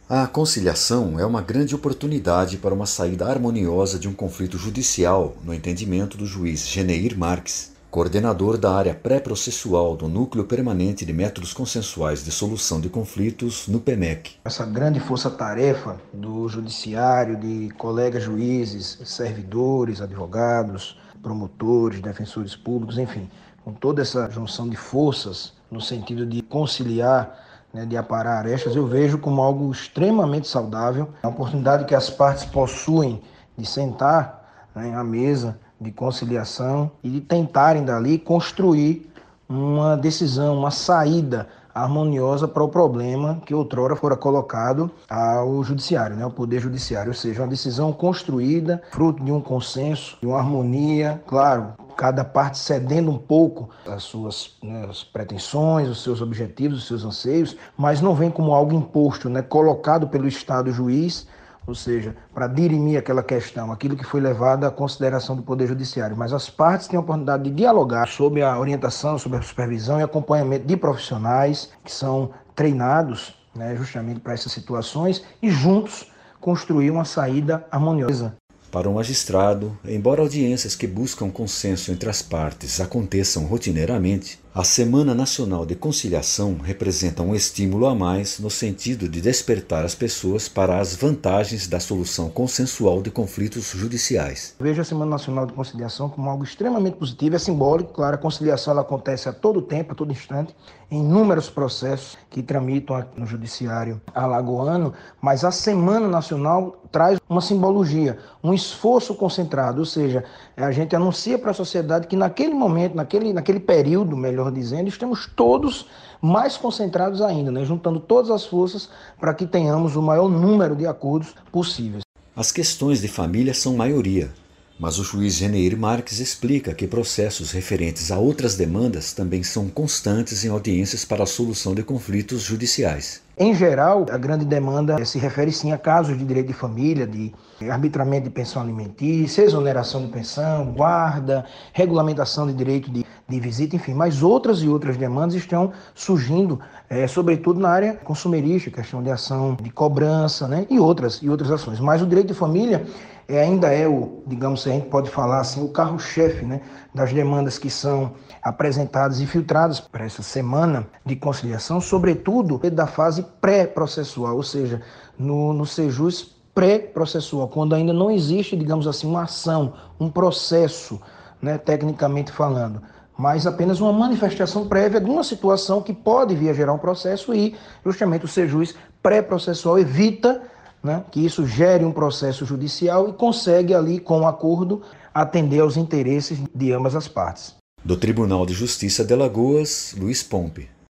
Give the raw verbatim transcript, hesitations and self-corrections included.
A conciliação é uma grande oportunidade para uma saída harmoniosa de um conflito judicial, no entendimento do juiz Geneir Marques, coordenador da área pré-processual do Núcleo Permanente de Métodos Consensuais de Solução de Conflitos, no P M E C. Essa grande força-tarefa do judiciário, de colegas juízes, servidores, advogados, promotores, defensores públicos, enfim, com toda essa junção de forças no sentido de conciliar, né, de aparar arestas, eu vejo como algo extremamente saudável. A oportunidade que as partes possuem de sentar, né, à mesa de conciliação e de tentarem dali construir uma decisão, uma saída harmoniosa para o problema que outrora fora colocado ao judiciário, né, ao poder judiciário, ou seja, uma decisão construída, fruto de um consenso, de uma harmonia, claro, cada parte cedendo um pouco as suas, né, as pretensões, os seus objetivos, os seus anseios, mas não vem como algo imposto, né, colocado pelo Estado juiz, ou seja, para dirimir aquela questão, aquilo que foi levado à consideração do Poder Judiciário. Mas as partes têm a oportunidade de dialogar sob a orientação, sob a supervisão e acompanhamento de profissionais que são treinados, né, justamente para essas situações e juntos construir uma saída harmoniosa. Para o magistrado, embora audiências que buscam consenso entre as partes aconteçam rotineiramente, a Semana Nacional de Conciliação representa um estímulo a mais no sentido de despertar as pessoas para as vantagens da solução consensual de conflitos judiciais. Vejo a Semana Nacional de Conciliação como algo extremamente positivo, é simbólico, claro, a conciliação ela acontece a todo tempo, a todo instante, em inúmeros processos que tramitam no judiciário alagoano, mas a Semana Nacional traz uma simbologia, um esforço concentrado, ou seja, a gente anuncia para a sociedade que naquele momento, naquele, naquele período, melhor dizendo, estamos todos mais concentrados ainda, né? Juntando todas as forças para que tenhamos o maior número de acordos possíveis. As questões de família são maioria, mas o juiz Geneir Marques explica que processos referentes a outras demandas também são constantes em audiências para a solução de conflitos judiciais. Em geral, a grande demanda se refere sim a casos de direito de família, de arbitramento de pensão alimentícia, exoneração de pensão, guarda, regulamentação de direito de, de visita, enfim, mas outras e outras demandas estão surgindo, é, sobretudo na área consumerista, questão de ação de cobrança, né, e outras e outras ações. Mas o direito de família é, ainda é o, digamos, se a gente pode falar assim, o carro-chefe, né, das demandas que são apresentadas e filtradas para essa semana de conciliação, sobretudo da fase pré-processual, ou seja, no, no Sejus pré-processual, quando ainda não existe, digamos assim, uma ação, um processo, né, tecnicamente falando, mas apenas uma manifestação prévia de uma situação que pode vir a gerar um processo e justamente o Sejus pré-processual evita, né, que isso gere um processo judicial e consegue ali, com um acordo, atender aos interesses de ambas as partes. Do Tribunal de Justiça de Alagoas, Luiz Pompe.